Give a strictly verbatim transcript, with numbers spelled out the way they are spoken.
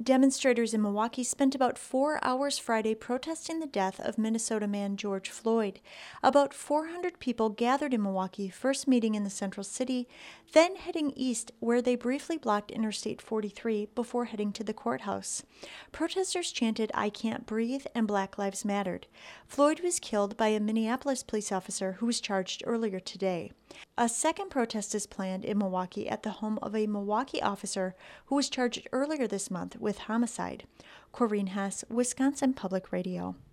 Demonstrators in Milwaukee spent about four hours Friday protesting the death of Minnesota man George Floyd. About four hundred people gathered in Milwaukee, first meeting in the central city, then heading east where they briefly blocked Interstate forty-three before heading to the courthouse. Protesters chanted, "I can't breathe," and Black Lives Mattered. Floyd was killed by a Minneapolis police officer who was charged earlier today. A second protest is planned in Milwaukee at the home of a Milwaukee officer who was charged earlier this month with homicide. Corinne Hess, Wisconsin Public Radio.